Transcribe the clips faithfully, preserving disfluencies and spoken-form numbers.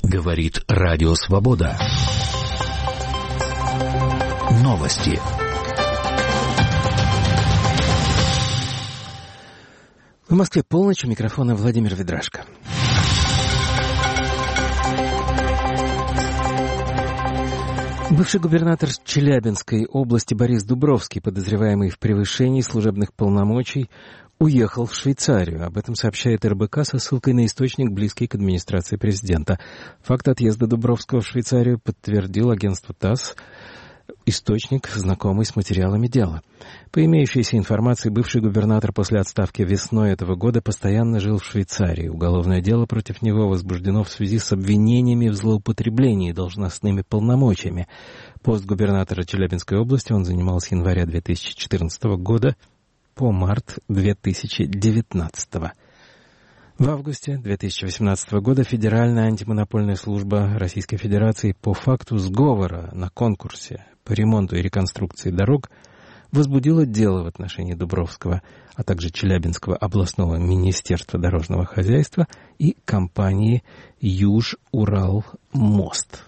Говорит Радио Свобода. Новости. В Москве полночь, у микрофона Владимир Ведрашко. Бывший губернатор Челябинской области Борис Дубровский, подозреваемый в превышении служебных полномочий, уехал в Швейцарию. Об этом сообщает эр бэ ка со ссылкой на источник, близкий к администрации президента. Факт отъезда Дубровского в Швейцарию подтвердил агентство ТАСС, источник, знакомый с материалами дела. По имеющейся информации, бывший губернатор после отставки весной этого года постоянно жил в Швейцарии. Уголовное дело против него возбуждено в связи с обвинениями в злоупотреблении должностными полномочиями. Пост губернатора Челябинской области он занимал с января две тысячи четырнадцатого года по март две тысячи девятнадцатого. В августе две тысячи восемнадцатого года Федеральная антимонопольная служба Российской Федерации по факту сговора на конкурсе по ремонту и реконструкции дорог возбудила дело в отношении Дубровского, а также Челябинского областного министерства дорожного хозяйства и компании «Юж-Урал-Мост».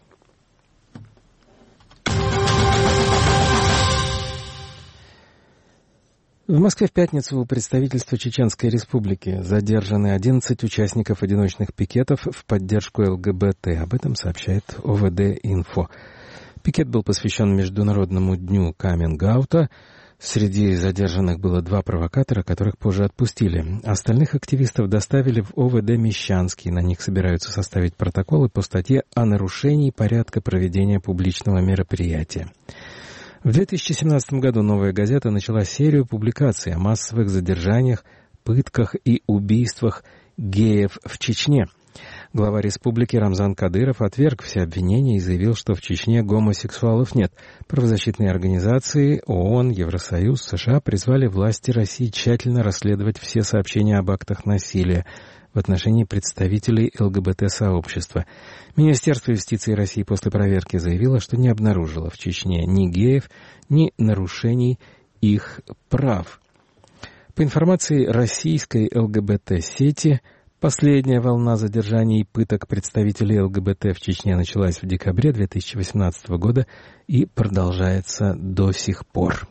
В Москве в пятницу у представительства Чеченской Республики задержаны одиннадцать участников одиночных пикетов в поддержку эл гэ бэ тэ. Об этом сообщает о вэ дэ инфо. Пикет был посвящен Международному дню каминг-аута. Среди задержанных было два провокатора, которых позже отпустили. Остальных активистов доставили в о вэ дэ Мещанский. На них собираются составить протоколы по статье о нарушении порядка проведения публичного мероприятия. В две тысячи семнадцатом году «Новая газета» начала серию публикаций о массовых задержаниях, пытках и убийствах геев в Чечне. Глава республики Рамзан Кадыров отверг все обвинения и заявил, что в Чечне гомосексуалов нет. Правозащитные организации ООН, Евросоюз, США призвали власти России тщательно расследовать все сообщения об актах насилия в отношении представителей эл гэ бэ тэ-сообщества. Министерство юстиции России после проверки заявило, что не обнаружило в Чечне ни геев, ни нарушений их прав. По информации российской эл гэ бэ тэ-сети, последняя волна задержаний и пыток представителей эл гэ бэ тэ в Чечне началась в декабре две тысячи восемнадцатого года и продолжается до сих пор.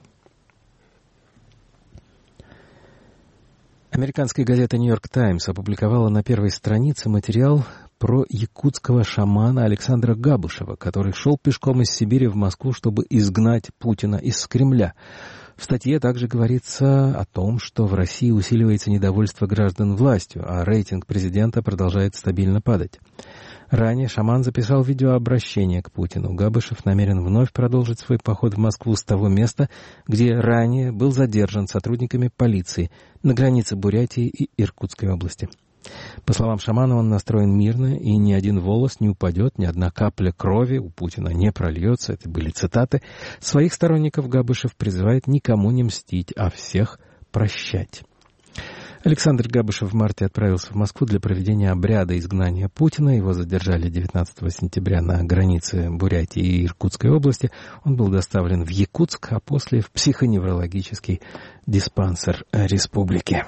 Американская газета «Нью-Йорк Таймс» опубликовала на первой странице материал про якутского шамана Александра Габышева, который шел пешком из Сибири в Москву, чтобы изгнать Путина из Кремля. В статье также говорится о том, что в России усиливается недовольство граждан властью, а рейтинг президента продолжает стабильно падать. Ранее шаман записал видеообращение к Путину. Габышев намерен вновь продолжить свой поход в Москву с того места, где ранее был задержан сотрудниками полиции на границе Бурятии и Иркутской области. По словам шамана, он настроен мирно, и ни один волос не упадет, ни одна капля крови у Путина не прольется. Это были цитаты. Своих сторонников Габышев призывает никому не мстить, а всех прощать. Александр Габышев в марте отправился в Москву для проведения обряда изгнания Путина. Его задержали девятнадцатого сентября на границе Бурятии и Иркутской области. Он был доставлен в Якутск, а после в психоневрологический диспансер республики.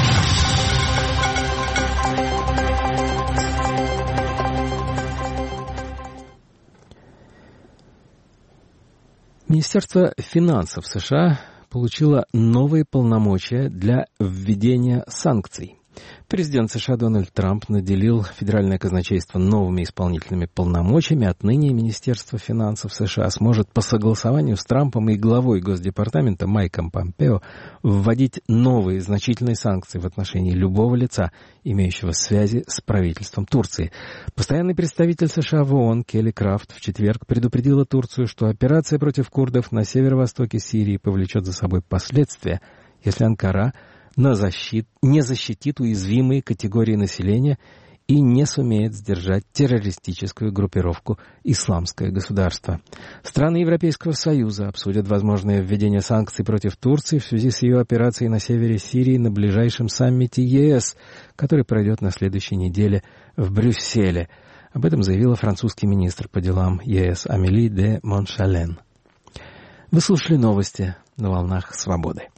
Министерство финансов США получила новые полномочия для введения санкций. Президент США Дональд Трамп наделил федеральное казначейство новыми исполнительными полномочиями. Отныне Министерство финансов США сможет по согласованию с Трампом и главой Госдепартамента Майком Помпео вводить новые значительные санкции в отношении любого лица, имеющего связи с правительством Турции. Постоянный представитель США в ООН Келли Крафт в четверг предупредила Турцию, что операция против курдов на северо-востоке Сирии повлечет за собой последствия, если Анкара на защит, не защитит уязвимые категории населения и не сумеет сдержать террористическую группировку «Исламское государство». Страны Европейского Союза обсудят возможное введение санкций против Турции в связи с ее операцией на севере Сирии на ближайшем саммите е эс, который пройдет на следующей неделе в Брюсселе. Об этом заявила французский министр по делам е эс Амели де Моншален. Вы слушали новости на волнах свободы.